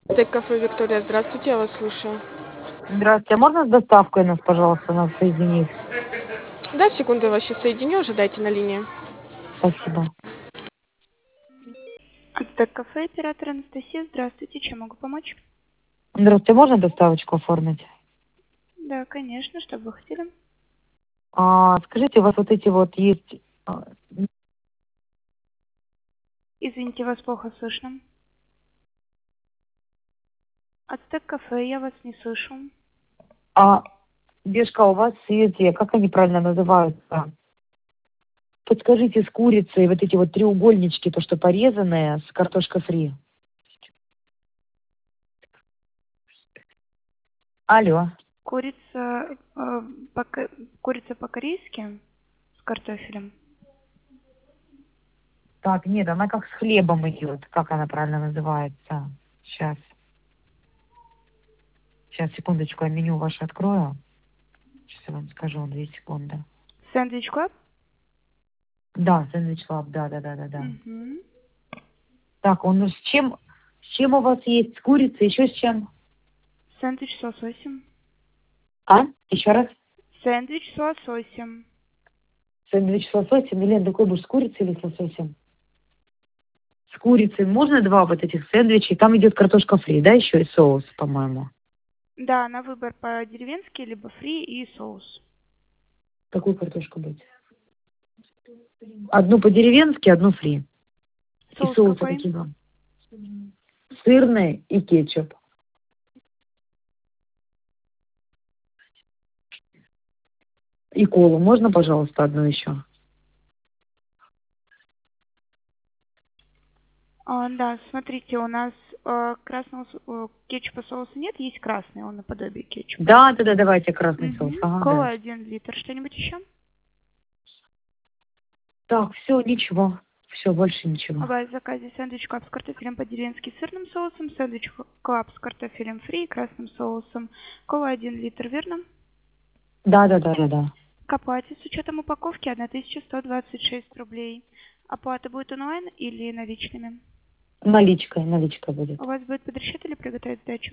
Кафе Виктория, здравствуйте, я вас слушаю. Здравствуйте, а можно с доставкой нас, пожалуйста, нас соединить? Да, секунду, я вас сейчас соединю, ожидайте на линии. Спасибо. Ацтек кафе, оператор Анастасия. Здравствуйте, чем могу помочь? Здравствуйте, можно доставочку оформить? Да, конечно, что бы вы хотели? Скажите, у вас вот эти вот есть... Извините, вас плохо слышно. Ацтек кафе, я вас не слышу. Бешка, у вас эти, как они правильно называются? Подскажите, с курицей вот эти вот треугольнички, то, что порезанные, с картошкой фри. Алло. Курица, курица по-корейски с картофелем. Так, нет, она как с хлебом идет. Как она правильно называется? Сейчас, секундочку, я меню ваше открою. Сейчас я вам скажу, 2 секунды. Сэндвич клаб? Да, сэндвич лаб, да. Угу. Так, он с чем у вас есть? С курицей, еще с чем? Сэндвич с лососем. Еще раз. Сэндвич с лососем. Сэндвич с лососем. Елена, какой будешь, с курицей или с лососем? С курицей. Можно 2 вот этих сэндвичей? Там идет картошка фри, да, еще и соус, по-моему. Да, на выбор по-деревенски, либо фри и соус. Какую картошку быть? Одну по-деревенски, одну фри. И Соус соусы какой? какие вам? Сырный и кетчуп. И колу. Можно, пожалуйста, одну еще? Да, смотрите, у нас красного кетчупа соуса нет, есть красный, он наподобие кетчупа. Да, давайте красный соус. Ага, Кола давайте. 1 литр. Что-нибудь еще? Так, все, ничего. Все, больше ничего. У вас в заказе сэндвич клаб с картофелем по-деревенски с сырным соусом, сэндвич клаб с картофелем фри и красным соусом. Кола 1 литр, верно? Да. К оплате с учетом упаковки 1126 рублей. Оплата будет онлайн или наличными? Наличка будет. У вас будет подрасчет или приготовить сдачу?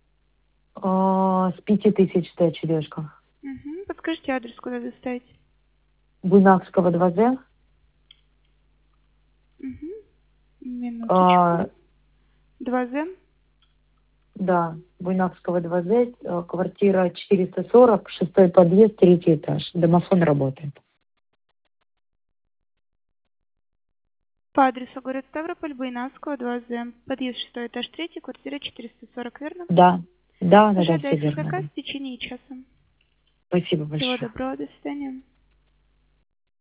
С 5000 сдачи, девушка. Угу. Подскажите адрес, куда доставить? Буйнакского 2З. Угу. Минуточку. 2З. Да, Буйнакского 2З, квартира 440, 6-й подъезд, 3-й этаж. Домофон работает. По адресу город Ставрополь, Буйнакского, 2З. Подъезд 6 этаж 3, квартира 440, верно? Да, все Ожидайте верно. заказ Да. в течение часа. Спасибо Всего большое. доброго, до свидания.